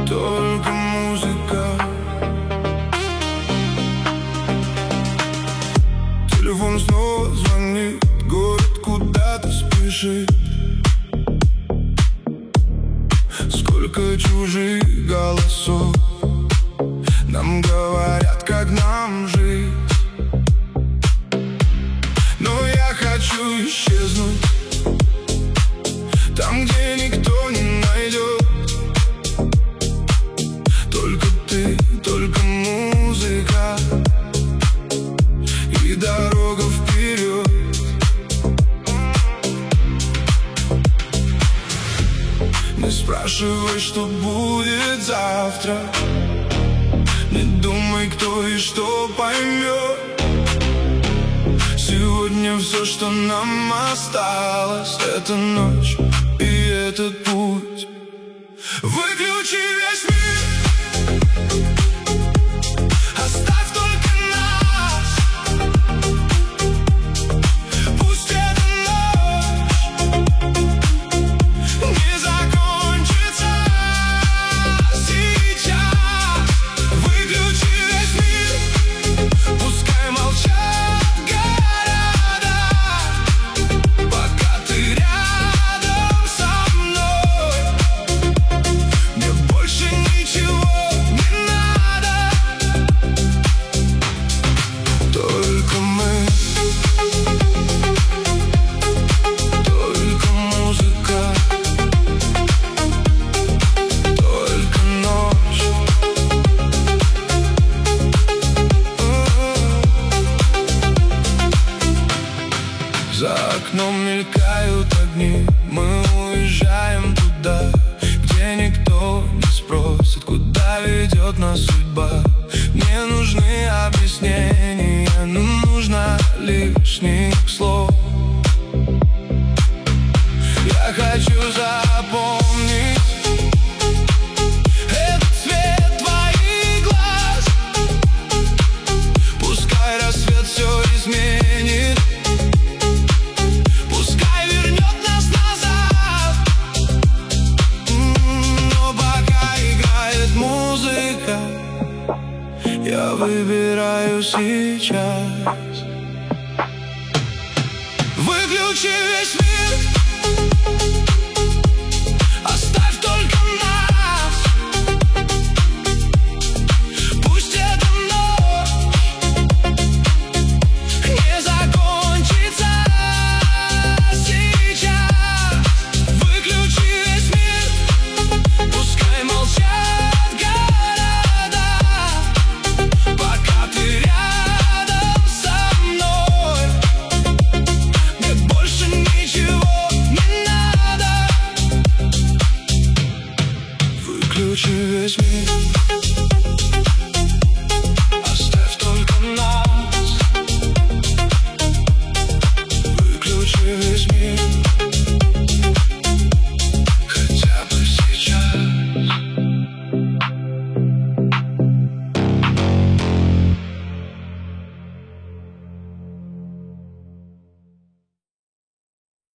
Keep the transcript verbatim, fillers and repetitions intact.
только музыка. Телефон снова звонит, город куда-то спешит. Сколько чужих голосов нам говорят, как нам жить. Но я хочу исчезнуть там, где никто не найдет. Только ты, только музыка и дорога вперед. Не спрашивай, что будет завтра. Не думай, кто и что поймет. Сегодня все, что нам осталось, это ночь и этот путь. Выключи весь мир, оставь только нас. Пусть эта ночь не закончится сейчас. Выключи весь мир, пускай молчат города, пока ты рядом со мной. Мне больше ничего не надо, только мы, только музыка, только ночь. За окном мелькают огни, мы уезжаем туда, где никто не спросит, куда ведет нас судьба. Не нужны объяснения, но нужно лишних слов. Я хочу запомнить этот цвет твоих глаз. Пускай рассвет все изменит, пускай вернет нас назад. Но пока играет музыка, я выбираю сейчас. Выключи весь мир, оставь только нас. Пусть эта ночь не закончится сейчас. Выключи весь мир, пускай молчат города, пока ты рядом со мной. Мне больше ничего не надо. Выключи весь мир.